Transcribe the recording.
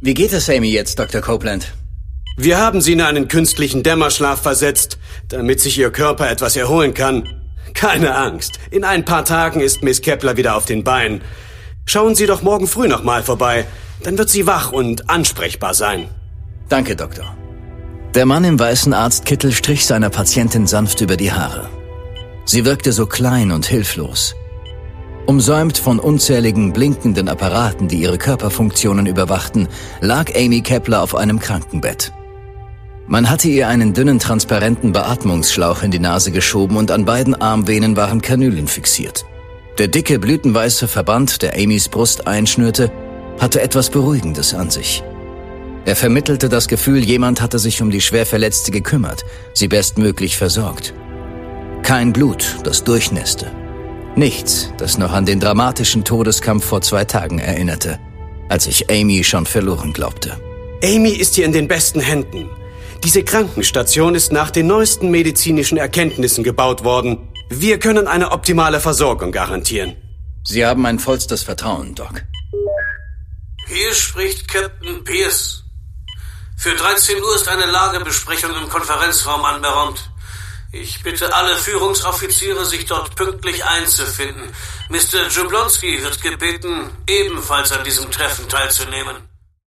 Wie geht es Amy jetzt, Dr. Copeland? Wir haben sie in einen künstlichen Dämmerschlaf versetzt, damit sich ihr Körper etwas erholen kann. Keine Angst, in ein paar Tagen ist Miss Kepler wieder auf den Beinen. Schauen Sie doch morgen früh nochmal vorbei, dann wird sie wach und ansprechbar sein. Danke, Doktor. Der Mann im weißen Arztkittel strich seiner Patientin sanft über die Haare. Sie wirkte so klein und hilflos. Umsäumt von unzähligen blinkenden Apparaten, die ihre Körperfunktionen überwachten, lag Amy Kepler auf einem Krankenbett. Man hatte ihr einen dünnen, transparenten Beatmungsschlauch in die Nase geschoben und an beiden Armvenen waren Kanülen fixiert. Der dicke, blütenweiße Verband, der Amys Brust einschnürte, hatte etwas Beruhigendes an sich. Er vermittelte das Gefühl, jemand hatte sich um die Schwerverletzte gekümmert, sie bestmöglich versorgt. Kein Blut, das durchnässte. Nichts, das noch an den dramatischen Todeskampf vor 2 Tagen erinnerte, als ich Amy schon verloren glaubte. Amy ist hier in den besten Händen. Diese Krankenstation ist nach den neuesten medizinischen Erkenntnissen gebaut worden. Wir können eine optimale Versorgung garantieren. Sie haben mein vollstes Vertrauen, Doc. Hier spricht Captain Pierce. Für 13 Uhr ist eine Lagebesprechung im Konferenzraum anberaumt. Ich bitte alle Führungsoffiziere, sich dort pünktlich einzufinden. Mr. Jablonski wird gebeten, ebenfalls an diesem Treffen teilzunehmen.